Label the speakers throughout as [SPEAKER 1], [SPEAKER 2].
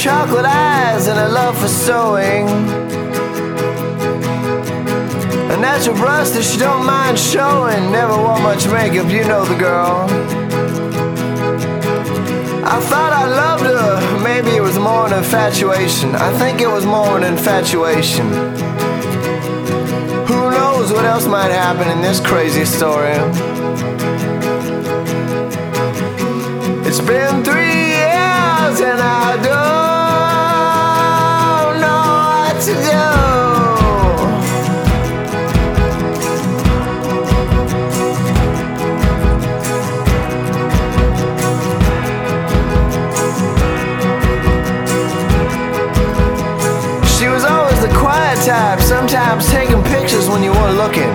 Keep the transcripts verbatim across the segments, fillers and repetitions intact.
[SPEAKER 1] chocolate eyes and a love for sewing. A natural brush that she don't mind showing. Never wore much makeup, you know the girl. I thought I loved her, maybe it was more an infatuation. I think it was more an infatuation. Who knows what else might happen in this crazy story. It's been three years and I don't know what to do. She was always the quiet type, sometimes taking pictures when you weren't looking.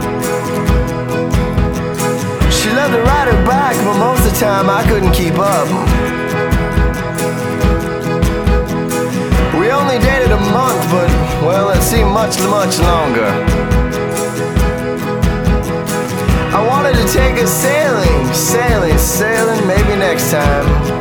[SPEAKER 1] She loved to ride her bike, but most of the time I couldn't keep up. We only dated a month, but, well, it seemed much, much longer. I wanted to take her sailing, sailing, sailing, maybe next time.